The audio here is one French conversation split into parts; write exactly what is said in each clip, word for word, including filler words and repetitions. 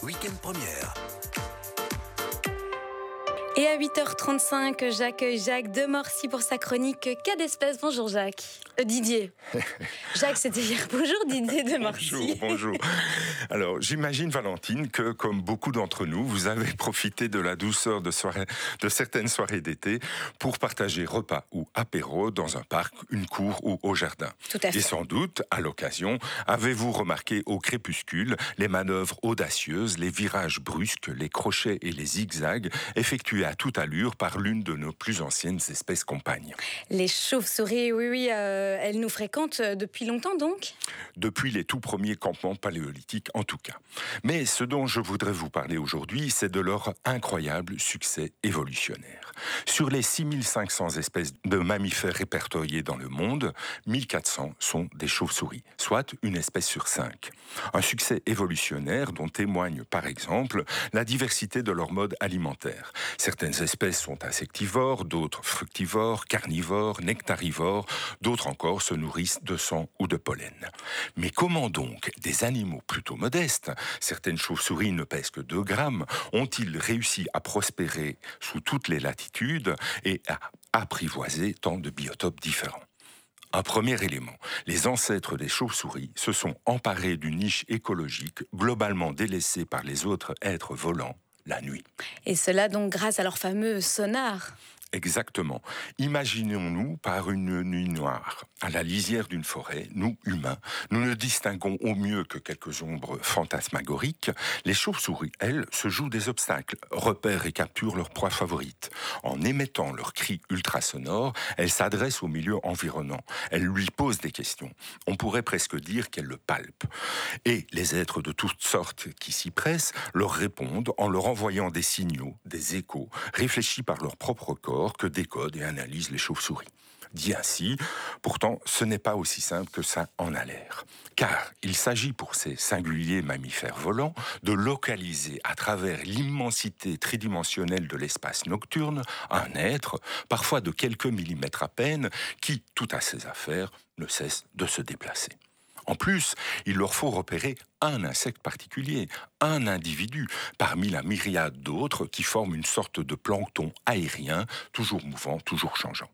Week-end première. Et à huit heures trente-cinq, j'accueille Jacques Demorcy pour sa chronique Cas d'espèce. Bonjour Jacques. Euh, Didier. Jacques, c'était hier. Bonjour Didier Demorcy. Bonjour, bonjour. Alors, j'imagine, Valentine, que comme beaucoup d'entre nous, vous avez profité de la douceur de, soirée, de certaines soirées d'été pour partager repas ou apéro dans un parc, une cour ou au jardin. Tout à fait. Et sans doute, à l'occasion, avez-vous remarqué au crépuscule les manœuvres audacieuses, les virages brusques, les crochets et les zigzags effectués à toute allure par l'une de nos plus anciennes espèces compagnes. Les chauves-souris, oui, oui, euh, elles nous fréquentent depuis longtemps donc ? Depuis les tout premiers campements paléolithiques en tout cas. Mais ce dont je voudrais vous parler aujourd'hui, c'est de leur incroyable succès évolutionnaire. Sur les six mille cinq cents espèces de mammifères répertoriées dans le monde, mille quatre cents sont des chauves-souris, soit une espèce sur cinq. Un succès évolutionnaire dont témoigne par exemple la diversité de leur mode alimentaire. Certaines espèces sont insectivores, d'autres fructivores, carnivores, nectarivores, d'autres encore se nourrissent de sang ou de pollen. Mais comment donc des animaux plutôt modestes, certaines chauves-souris ne pèsent que deux grammes, ont-ils réussi à prospérer sous toutes les latitudes et à apprivoiser tant de biotopes différents ? Un premier élément, les ancêtres des chauves-souris se sont emparés d'une niche écologique globalement délaissée par les autres êtres volants, la nuit. Et cela donc grâce à leur fameux sonar. Exactement. Imaginons-nous par une nuit noire, à la lisière d'une forêt, nous, humains, nous ne distinguons au mieux que quelques ombres fantasmagoriques. Les chauves-souris, elles, se jouent des obstacles, repèrent et capturent leur proie favorite. En émettant leurs cris ultrasonores, elles s'adressent au milieu environnant. Elles lui posent des questions. On pourrait presque dire qu'elles le palpent. Et les êtres de toutes sortes qui s'y pressent leur répondent en leur envoyant des signaux, des échos, réfléchis par leur propre corps, que décodent et analysent les chauves-souris. Dit ainsi, pourtant, ce n'est pas aussi simple que ça en a l'air. Car il s'agit pour ces singuliers mammifères volants de localiser à travers l'immensité tridimensionnelle de l'espace nocturne un être, parfois de quelques millimètres à peine, qui, tout à ses affaires, ne cesse de se déplacer. En plus, il leur faut repérer un insecte particulier, un individu, parmi la myriade d'autres qui forment une sorte de plancton aérien, toujours mouvant, toujours changeant.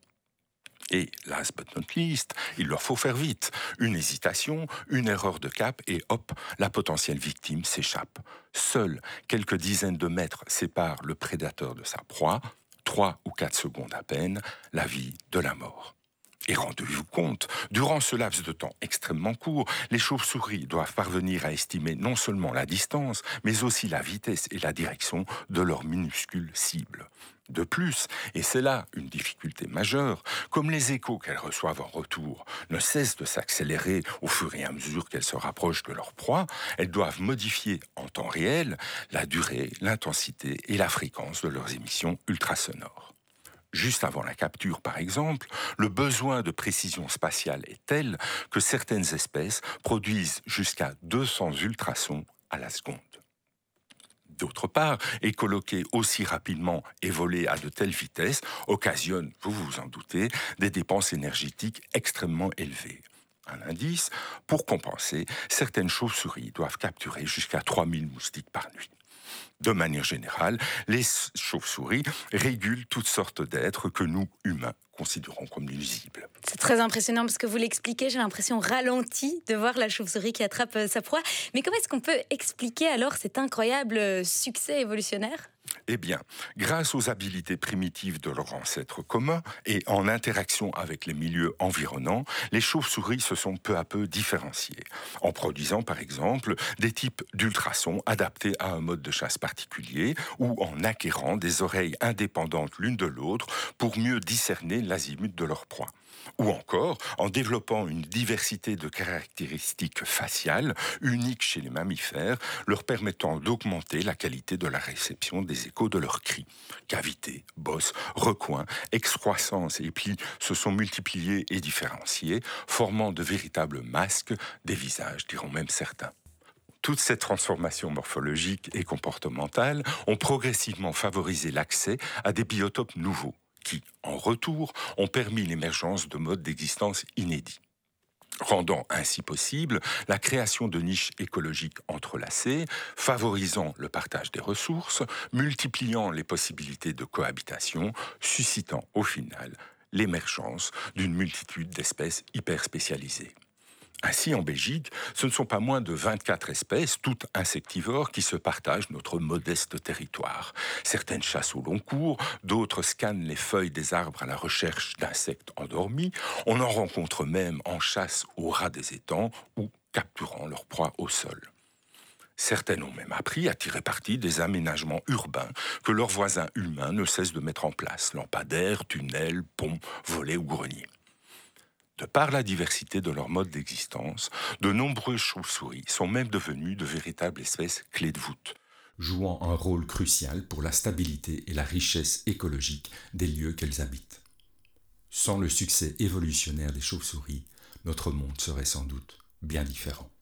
Et, last but not least, il leur faut faire vite. Une hésitation, une erreur de cap et hop, la potentielle victime s'échappe. Seuls quelques dizaines de mètres séparent le prédateur de sa proie, trois ou quatre secondes à peine, la vie de la mort. Et rendez-vous compte, durant ce laps de temps extrêmement court, les chauves-souris doivent parvenir à estimer non seulement la distance, mais aussi la vitesse et la direction de leur minuscule cible. De plus, et c'est là une difficulté majeure, comme les échos qu'elles reçoivent en retour ne cessent de s'accélérer au fur et à mesure qu'elles se rapprochent de leur proie, elles doivent modifier en temps réel la durée, l'intensité et la fréquence de leurs émissions ultrasonores. Juste avant la capture, par exemple, le besoin de précision spatiale est tel que certaines espèces produisent jusqu'à deux cents ultrasons à la seconde. D'autre part, écoloquer aussi rapidement et voler à de telles vitesses occasionne, vous vous en doutez, des dépenses énergétiques extrêmement élevées. Un indice, pour compenser, certaines chauves-souris doivent capturer jusqu'à trois mille moustiques par nuit. De manière générale, les chauves-souris régulent toutes sortes d'êtres que nous, humains, considérons comme nuisibles. C'est très impressionnant parce que vous l'expliquez, j'ai l'impression ralentie de voir la chauve-souris qui attrape sa proie. Mais comment est-ce qu'on peut expliquer alors cet incroyable succès évolutionnaire ? Eh bien, grâce aux habiletés primitives de leurs ancêtres communs et en interaction avec les milieux environnants, les chauves-souris se sont peu à peu différenciées, en produisant par exemple des types d'ultrasons adaptés à un mode de chasse particulier ou en acquérant des oreilles indépendantes l'une de l'autre pour mieux discerner l'azimut de leur proie. Ou encore en développant une diversité de caractéristiques faciales uniques chez les mammifères, leur permettant d'augmenter la qualité de la réception des échos de leurs cris. Cavités, bosses, recoins, excroissances et plis se sont multipliés et différenciés, formant de véritables masques des visages, diront même certains. Toutes ces transformations morphologiques et comportementales ont progressivement favorisé l'accès à des biotopes nouveaux, qui, en retour, ont permis l'émergence de modes d'existence inédits. rendant ainsi possible la création de niches écologiques entrelacées, favorisant le partage des ressources, multipliant les possibilités de cohabitation, suscitant au final l'émergence d'une multitude d'espèces hyper spécialisées. Ainsi, en Belgique, ce ne sont pas moins de vingt-quatre espèces, toutes insectivores, qui se partagent notre modeste territoire. Certaines chassent au long cours, d'autres scannent les feuilles des arbres à la recherche d'insectes endormis. On en rencontre même en chasse au ras des étangs ou capturant leur proie au sol. Certaines ont même appris à tirer parti des aménagements urbains que leurs voisins humains ne cessent de mettre en place, lampadaires, tunnels, ponts, volets ou greniers. De par la diversité de leur mode d'existence, de nombreuses chauves-souris sont même devenues de véritables espèces clés de voûte, jouant un rôle crucial pour la stabilité et la richesse écologique des lieux qu'elles habitent. Sans le succès évolutionnaire des chauves-souris, notre monde serait sans doute bien différent.